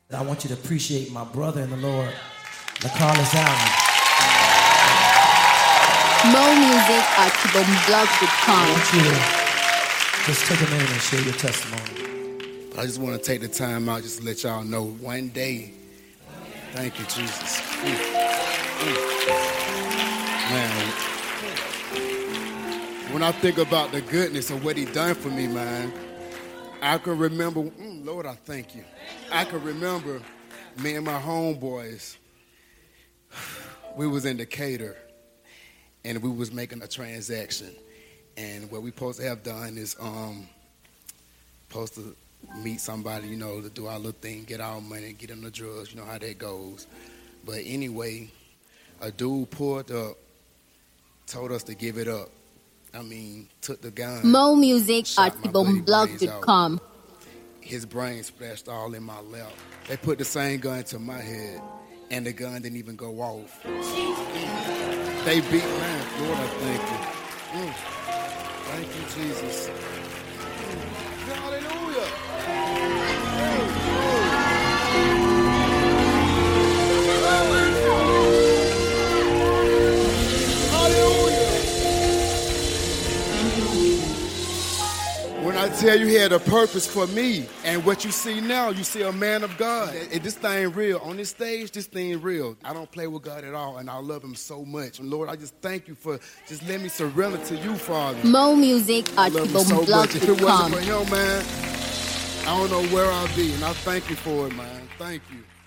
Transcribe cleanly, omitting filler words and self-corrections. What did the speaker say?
I want you to appreciate my brother in the Lord, LaCarlos Allen. More music at TheBombBlog.com. I want you to just take a minute and share your testimony. I just want to take the time out just to let y'all know one day. Thank you, Jesus. Man, when I think about the goodness of what he done for me, man, I can remember, Lord, I thank you. I can remember me and my homeboys, we was in Decatur, and we was making a transaction. And what we supposed to have done is supposed to meet somebody, to do our little thing, get our money, get them the drugs, you know how that goes. But anyway, a dude pulled up, told us to give it up. Took the gun. More music at TheBombBlog.com. His brain splashed all in my lap. They put the same gun to my head, and the gun didn't even go off. They beat me. Lord, I thank you. Thank you, Jesus. Hallelujah. When I tell you he had a purpose for me, and what you see now, you see a man of God. And this thing real. On this stage, this thing real. I don't play with God at all, and I love him so much. And Lord, I just thank you for just letting me surrender to you, Father. More music at TheBombBlog.com. If it wasn't for TheBombBlog.com. him, man, I don't know where I'll be, and I thank you for it, man. Thank you.